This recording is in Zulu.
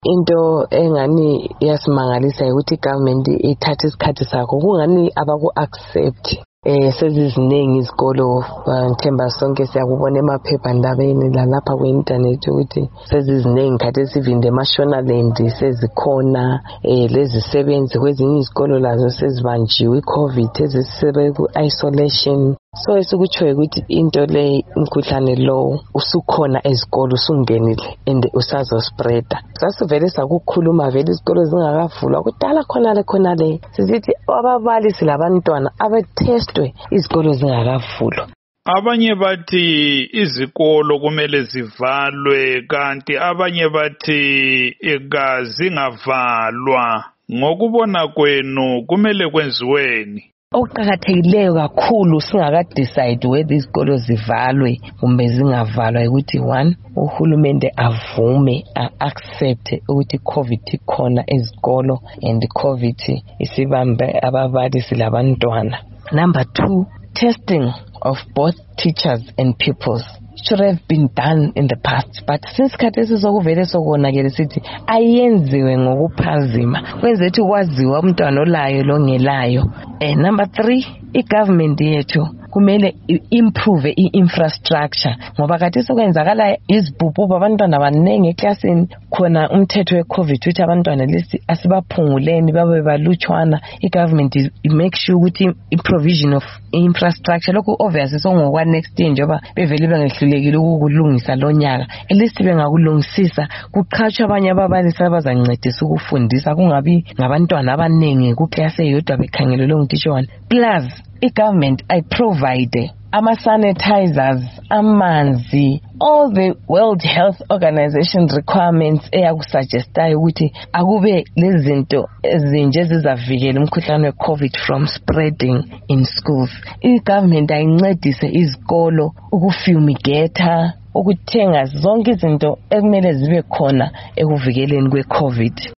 Into engani yasimangalisa ukuthi igovernment ithatha isikhathi sakho kungani abaku-accept seziziningi izikolo ngithemba sonke siyakubona emaphephandabeni lalapha ku-internet ukuthi seziziningi khathi esivinde eMashonaland sezikhona lezisebenzi kwezinye izikolo lazo sezibanjiwe i-COVID ezisebe ku-isolation. So esikutshoyo ukuthi into le umkhuhlane lo usukhona ezikolo usungenile and usazospreada. Sasivele sakukhuluma vele izikolo zingakavulwa kudala khona le sizithi ababalisi labantwana abetestwe izikolo zingakavulwa. Abanye bathi izikolo kumele zivalwe kanti abanye bathi zingavalwa. Ngokubona kwenu kumele kwenziweni? Okuqakathekileyo kakhulu singaka-decide whether izikolo zivalwe kumbe zingavalwa ukuthi one, uhulumende avume accept ukuthi COVID ikhona ezikolo and COVID isibambe ababalisi labantwana. Number two, testing of both teachers and pupils should have been done in the past, but since khathesi sokuvele sokonakele sithi ayenziwe ngokuphazima kwenzethu kwaziwa umntwana olayo longelayo. Number three, igovernment yethu kumele improve i-infrastructure ngoba khathesi sokwenzakala izibhubhubhu abantwana abaningi eklasini khona umthetho we-COVID ukuthi abantwana lesi asibaphunguleni babe balutshwana. Igovernment make sure ukuthi i-provision of infrastructure lokhu obviously sokungokwa next year njengoba bevele bengehlulekile ukukulungisa lo nyaka at least bengakulungisisa kuqhatshwe abanye ababalisi abazancedisa ukufundisa kungabi ngabantwana abaningi kuklasi eyodwa bekhangelelwe ngutitsha one. Plus i-government ayiprovide ama-sanitizers, amanzi, all the World Health Organization requirements eyakusuggestayo ukuthi akube lezinto ezinje zizavikela umkhuhlane we-COVID from spreading in schools. I-government ayincedise izikolo ukufumigata, ukuthenga zonke izinto ekumele zibe khona ekuvikeleni kwe-COVID.